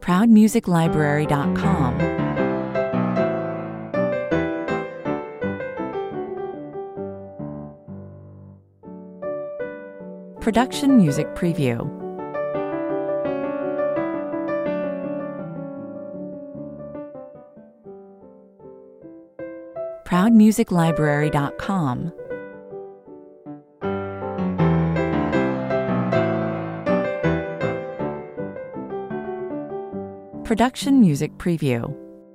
ProudMusicLibrary.com. Production Music Preview. ProudMusicLibrary.com. Production Music Preview.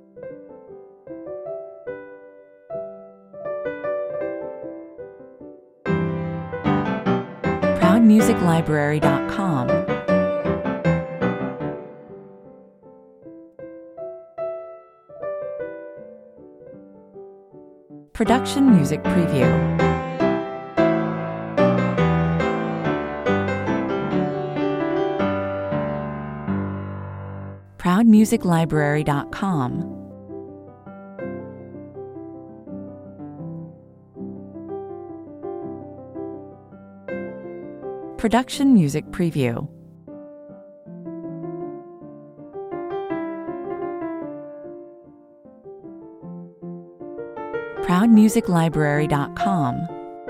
ProudMusicLibrary.com. Production Music Preview. ProudMusicLibrary.com. Production Music Preview. ProudMusicLibrary.com.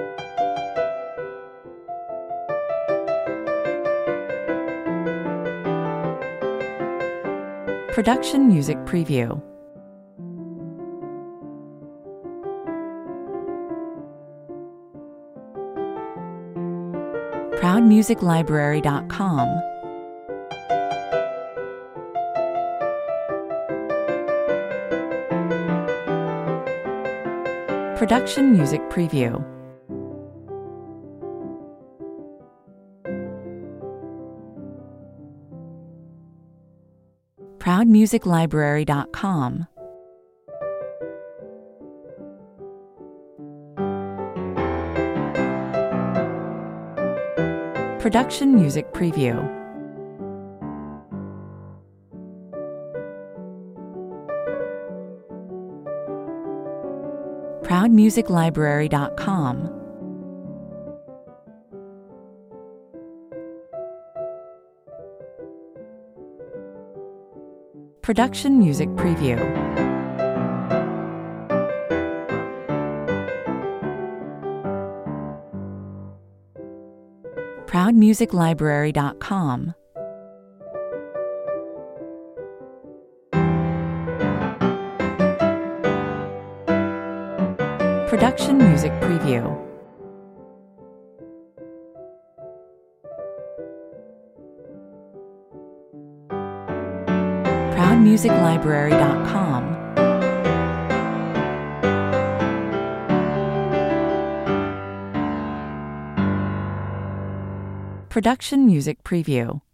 Production Music Preview. ProudMusicLibrary.com. Production Music Preview. ProudMusicLibrary.com. Production Music Preview. ProudMusicLibrary.com. Production Music Preview. ProudMusicLibrary.com. Production Music Preview. ProudMusicLibrary.com. Production Music Preview.